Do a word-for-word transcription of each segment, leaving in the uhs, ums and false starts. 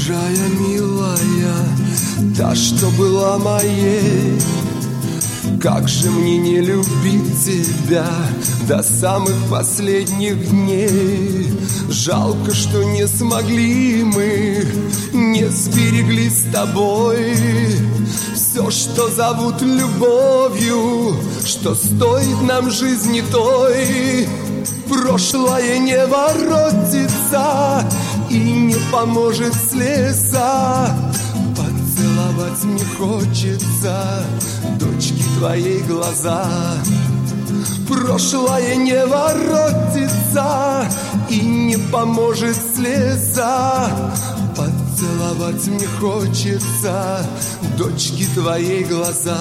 чужая милая, та, что была моей. Как же мне не любить тебя до самых последних дней. Жалко, что не смогли мы, не сберегли с тобой все, что зовут любовью, что стоит нам жизни той. Прошлое не воротится и не поможет слеза. Поцеловать мне хочется дочки твоей глаза. Прошлое не воротится и не поможет слеза. Поцеловать мне хочется дочки твоей глаза.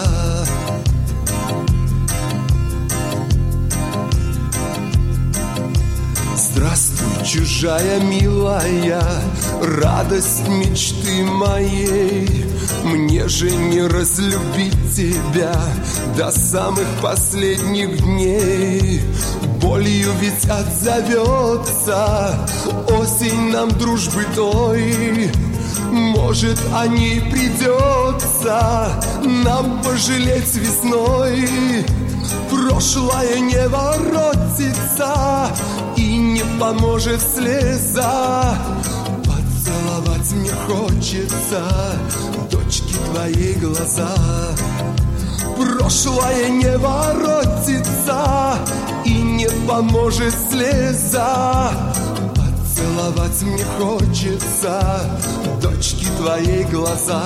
Здравствуй, чужая милая, радость мечты моей. Мне же не разлюбить тебя до самых последних дней. Болью ведь отзовется осень нам дружбы той. Может, о ней придется нам пожалеть весной. Прошлое не воротится и не поможет слеза. Поцеловать мне хочется дочки твоей глаза. Прошлое не воротится и не поможет слеза. Поцеловать мне хочется дочки твоей глаза.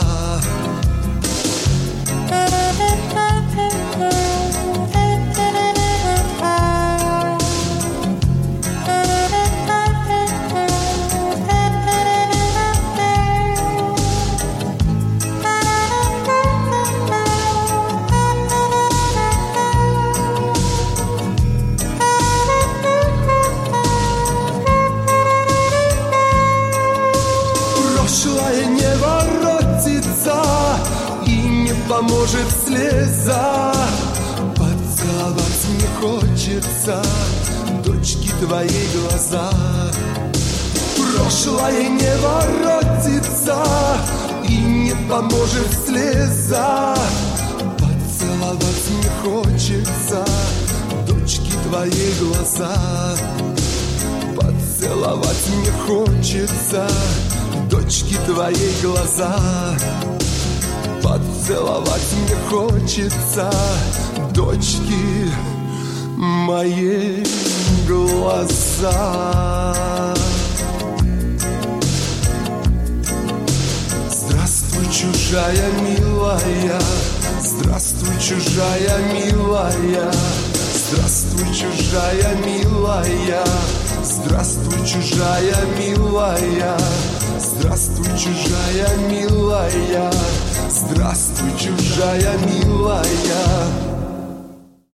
Прошлое не воротится и не поможет слеза. Поцеловать мне хочется дочки твоей глаза. Прошлое не воротится и не поможет слеза. Поцеловать мне хочется дочки твоей глаза. Поцеловать мне хочется дочки твоей глаза. Поцеловать мне хочется дочки моей глаза. Здравствуй, чужая милая, здравствуй, чужая милая, здравствуй, чужая милая, здравствуй, чужая милая. Здравствуй, чужая милая, здравствуй, чужая милая.